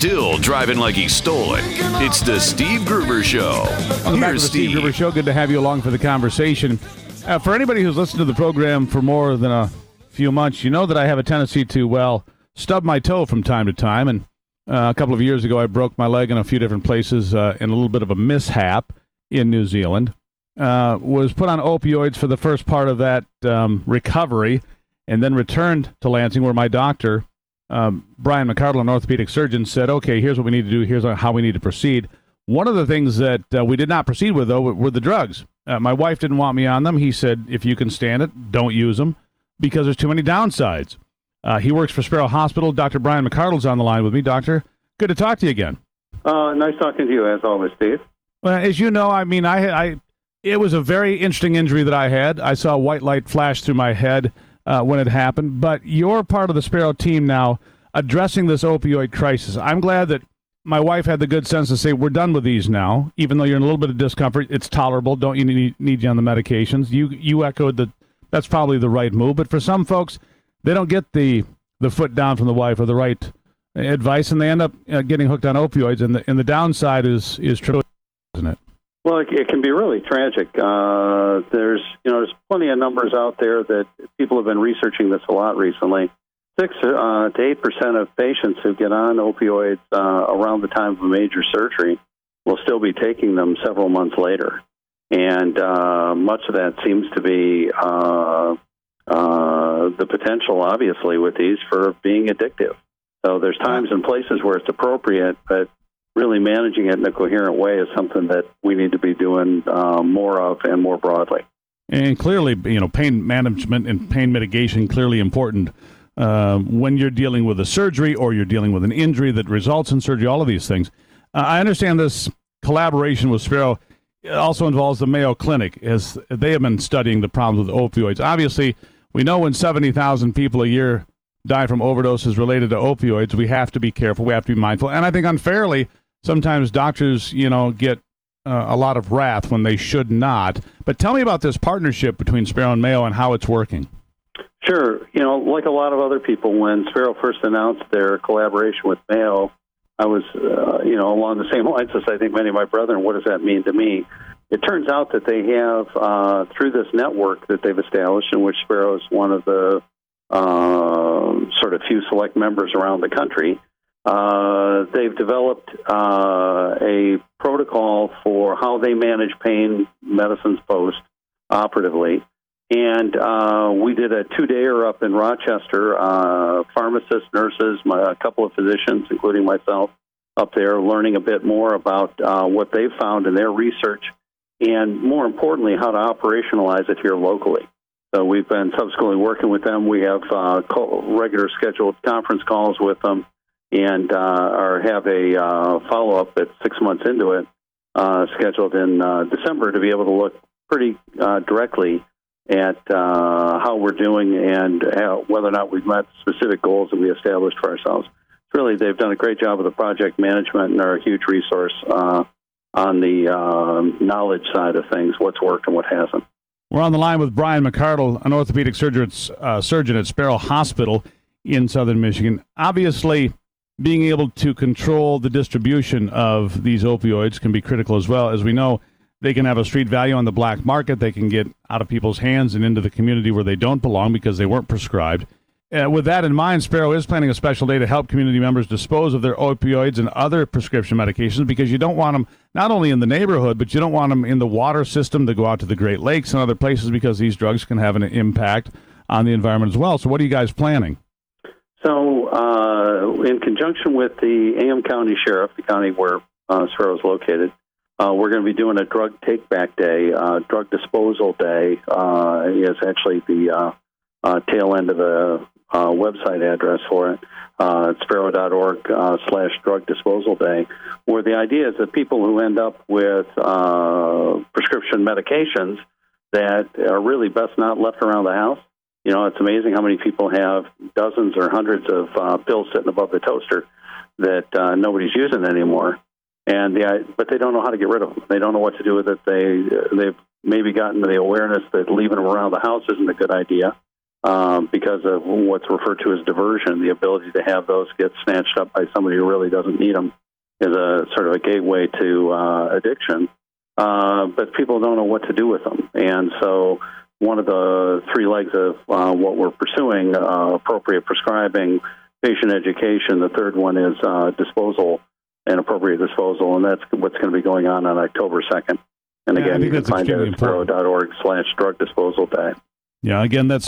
still driving like he stole it. It's the Steve Gruber Show. Welcome back to the Steve Gruber Show. Good to have you along for the conversation. For anybody who's listened to the program for more than a few months, you know that I have a tendency to, stub my toe from time to time. And a couple of years ago, I broke my leg in a few different places in a little bit of a mishap in New Zealand. Was put on opioids for the first part of that recovery, and then returned to Lansing, where my doctor, Brian McCardle, an orthopedic surgeon, said, okay, here's what we need to do. Here's how we need to proceed. One of the things that we did not proceed with, though, were the drugs. My wife didn't want me on them. He said, if you can stand it, don't use them because there's too many downsides. He works for Sparrow Hospital. Dr. Brian McCardle's on the line with me. Doctor, good to talk to you again. Nice talking to you, as always, Steve. Well, as you know, I mean, it was a very interesting injury that I had. I saw white light flash through my head when it happened. But you're part of the Sparrow team now addressing this opioid crisis. I'm glad that my wife had the good sense to say, we're done with these now. Even though you're in a little bit of discomfort, it's tolerable. Don't you need you on the medications? You echoed that that's probably the right move. But for some folks, they don't get the foot down from the wife or the right advice, and they end up getting hooked on opioids. And the downside is true, isn't it? Well, it can be really tragic. There's plenty of numbers out there that people have been researching this a lot recently. 6 to 8% of patients who get on opioids around the time of a major surgery will still be taking them several months later. And much of that seems to be the potential, obviously, with these for being addictive. So there's times and places where it's appropriate, but really managing it in a coherent way is something that we need to be doing more of and more broadly. And clearly, pain management and pain mitigation clearly important when you're dealing with a surgery or you're dealing with an injury that results in surgery, all of these things. I understand this collaboration with Sparrow also involves the Mayo Clinic, as they have been studying the problems with opioids. Obviously, we know when 70,000 people a year die from overdoses related to opioids, we have to be careful, we have to be mindful. And I think unfairly, sometimes doctors, get a lot of wrath when they should not. But tell me about this partnership between Sparrow and Mayo and how it's working. Sure. Like a lot of other people, when Sparrow first announced their collaboration with Mayo, I was, along the same lines as I think many of my brethren. What does that mean to me? It turns out that they have, through this network that they've established, in which Sparrow is one of the sort of few select members around the country, they've developed a protocol for how they manage pain medicines post-operatively. And we did a 2-dayer up in Rochester, pharmacists, nurses, a couple of physicians, including myself, up there learning a bit more about what they've found in their research and, more importantly, how to operationalize it here locally. So we've been subsequently working with them. We have regular scheduled conference calls with them and have a follow-up that's 6 months into it, scheduled in December, to be able to look pretty directly at how we're doing and whether or not we've met specific goals that we established for ourselves. Really, they've done a great job of the project management and are a huge resource on the knowledge side of things, what's worked and what hasn't. We're on the line with Brian McCardle, an orthopedic surgeon at Sparrow Hospital in southern Michigan. Obviously, being able to control the distribution of these opioids can be critical as well. As we know, they can have a street value on the black market. They can get out of people's hands and into the community where they don't belong because they weren't prescribed. With that in mind, Sparrow is planning a special day to help community members dispose of their opioids and other prescription medications, because you don't want them not only in the neighborhood, but you don't want them in the water system to go out to the Great Lakes and other places, because these drugs can have an impact on the environment as well. So what are you guys planning? So in conjunction with the AM County Sheriff, the county where Sparrow is located, we're going to be doing a drug take-back day. Drug disposal day is actually the tail end of the website address for it. It's sparrow.org/drug disposal day, where the idea is that people who end up with prescription medications that are really best not left around the house. It's amazing how many people have dozens or hundreds of pills sitting above the toaster that nobody's using anymore. But they don't know how to get rid of them. They don't know what to do with it. They've maybe gotten to the awareness that leaving them around the house isn't a good idea. because of what's referred to as diversion. The ability to have those get snatched up by somebody who really doesn't need them is a sort of a gateway to addiction. But people don't know what to do with them. And so one of the three legs of what we're pursuing, appropriate prescribing, patient education. The third one is disposal and appropriate disposal, and that's what's going to be going on October 2nd. And again, you can find it at sparrow.org/drug disposal day. Yeah, again, that's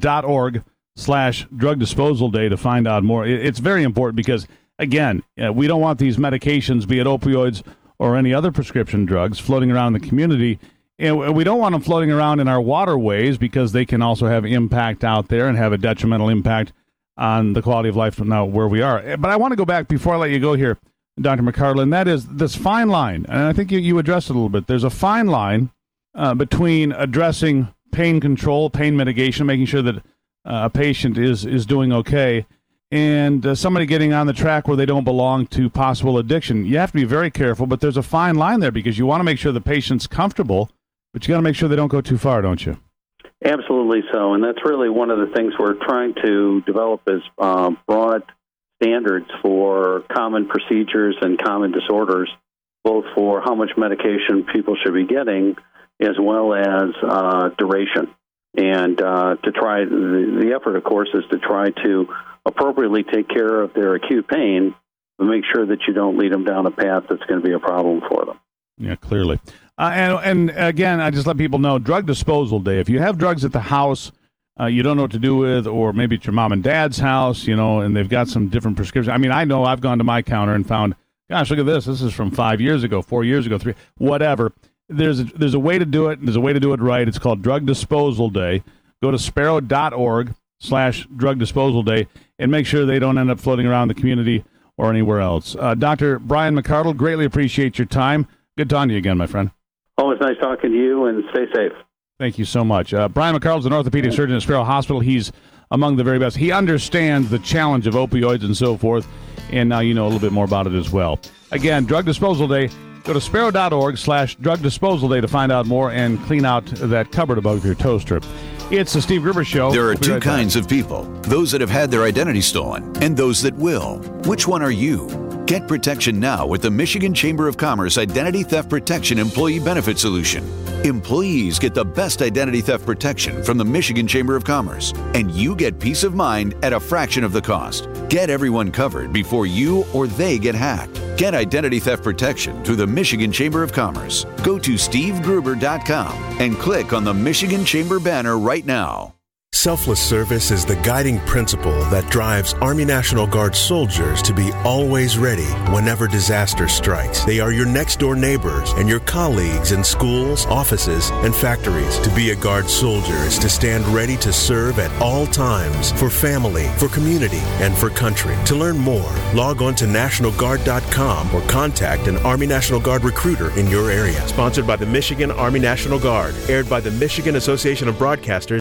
sparrow.org/drug disposal day to find out more. It's very important because, again, we don't want these medications, be it opioids or any other prescription drugs, floating around in the community. And we don't want them floating around in our waterways because they can also have impact out there and have a detrimental impact on the quality of life now where we are. But I want to go back before I let you go here, Dr. McArdle, and that is this fine line. And I think you addressed it a little bit. There's a fine line between addressing pain control, pain mitigation, making sure that a patient is doing okay, and somebody getting on the track where they don't belong to possible addiction. You have to be very careful, but there's a fine line there because you want to make sure the patient's comfortable, but you got to make sure they don't go too far, don't you? Absolutely so, and that's really one of the things we're trying to develop is broad standards for common procedures and common disorders, both for how much medication people should be getting as well as duration. And to try, the effort, of course, is to try to appropriately take care of their acute pain, but make sure that you don't lead them down a path that's going to be a problem for them. Yeah, clearly. And again, I just let people know, Drug Disposal Day. If you have drugs at the house you don't know what to do with, or maybe it's your mom and dad's house, and they've got some different prescriptions. I mean, I know I've gone to my counter and found, gosh, look at this. This is from 5 years ago, 4 years ago, 3, whatever. There's a way to do it, and there's a way to do it right. It's called Drug Disposal Day. Go to sparrow.org/drug disposal day and make sure they don't end up floating around the community or anywhere else. Dr. Brian McArdle, greatly appreciate your time. Good talking to you again, my friend. Always nice talking to you, and stay safe. Thank you so much. Brian McArdle is an orthopedic surgeon at Sparrow Hospital. He's among the very best. He understands the challenge of opioids and so forth, and now you know a little bit more about it as well. Again, Drug Disposal Day. Go to sparrow.org/drug disposal day to find out more and clean out that cupboard above your toaster. It's the Steve Gruber Show. There are two kinds of people, those that have had their identity stolen and those that will. Which one are you? Get protection now with the Michigan Chamber of Commerce Identity Theft Protection Employee Benefit Solution. Employees get the best identity theft protection from the Michigan Chamber of Commerce, and you get peace of mind at a fraction of the cost. Get everyone covered before you or they get hacked. Get identity theft protection through the Michigan Chamber of Commerce. Go to stevegruber.com and click on the Michigan Chamber banner right now. Selfless service is the guiding principle that drives Army National Guard soldiers to be always ready whenever disaster strikes. They are your next-door neighbors and your colleagues in schools, offices, and factories. To be a Guard soldier is to stand ready to serve at all times for family, for community, and for country. To learn more, log on to NationalGuard.com or contact an Army National Guard recruiter in your area. Sponsored by the Michigan Army National Guard. Aired by the Michigan Association of Broadcasters.